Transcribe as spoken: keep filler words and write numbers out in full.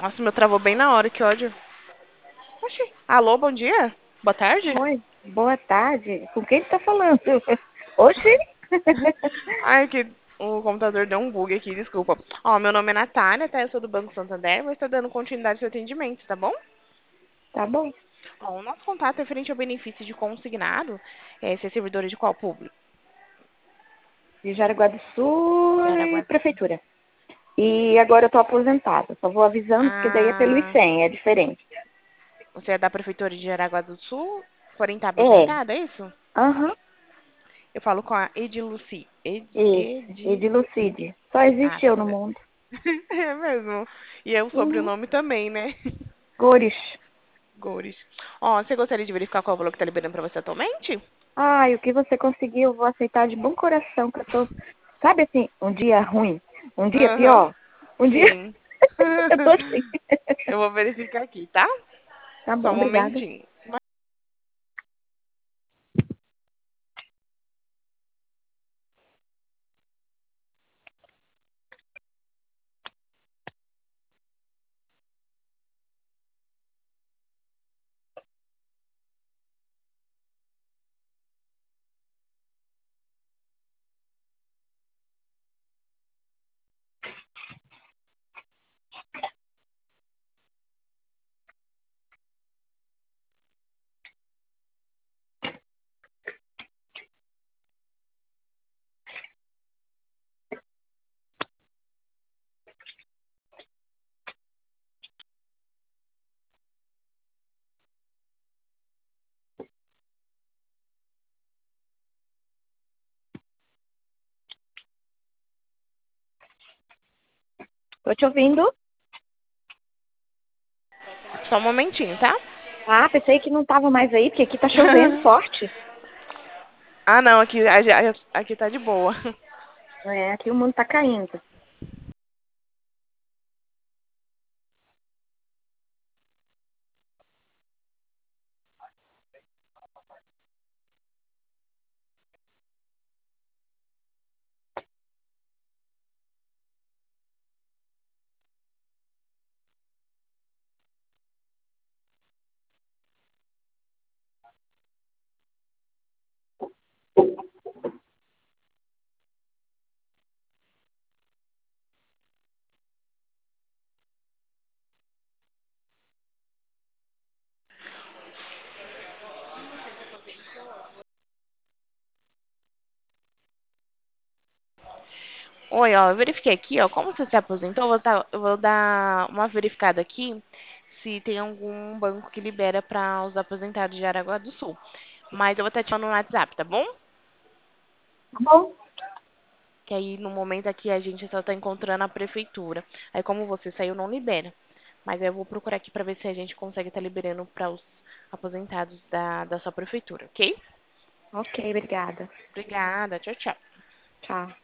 Nossa, meu travou bem na hora, que ódio. Oxi. Alô, bom dia? Boa tarde? Oi, boa tarde. Com quem você tá falando? Oxi! Ai, que o computador deu um bug aqui, desculpa. Ó, meu nome é Natália, tá? Eu sou do Banco Santander, vou estar dando continuidade ao seu atendimento, tá bom? Tá bom. Ó, o nosso contato é referente ao benefício de consignado, é, ser servidora de qual público? De Jaraguá do Sul e Jaraguá. Prefeitura. E agora eu tô aposentada. Só vou avisando, porque daí é pelo Ah, I C E M, é diferente. você é da Prefeitura de Jaraguá do Sul, porém tá É. aposentada, é isso? Aham. Eu falo com a Ediluci. Ed, Isso. E Edi... de Lucide. Só Ah, existe tá eu no certo. mundo. É mesmo. E é o Uhum. sobrenome também, né? Cores. Gores. Ó, você gostaria de verificar qual é o valor que tá liberando pra você atualmente? Ai, o que você conseguiu, eu vou aceitar de bom coração, que eu tô. Sabe assim, um dia ruim, um dia Aham, pior, um dia. sim. Eu tô assim. Eu vou verificar aqui, tá? Tá Só bom, um obrigada. momentinho. Tô te ouvindo. Só um momentinho, tá? Ah, pensei que não tava mais aí, porque aqui tá chovendo forte. Ah, não, aqui, a- aqui tá de boa. É, aqui o mundo tá caindo. Oi, ó, eu verifiquei aqui, ó, como você se aposentou, eu vou, tá- eu vou dar uma verificada aqui se tem algum banco que libera para os aposentados de Araguá do Sul. Mas eu vou estar te falando no WhatsApp, tá bom? Tá bom. Que aí no momento aqui a gente só tá encontrando a prefeitura. Aí como você saiu, não libera. Mas aí eu vou procurar aqui para ver se a gente consegue estar liberando para os aposentados da, da sua prefeitura, ok? Ok, obrigada. Obrigada, tchau, tchau. Tchau.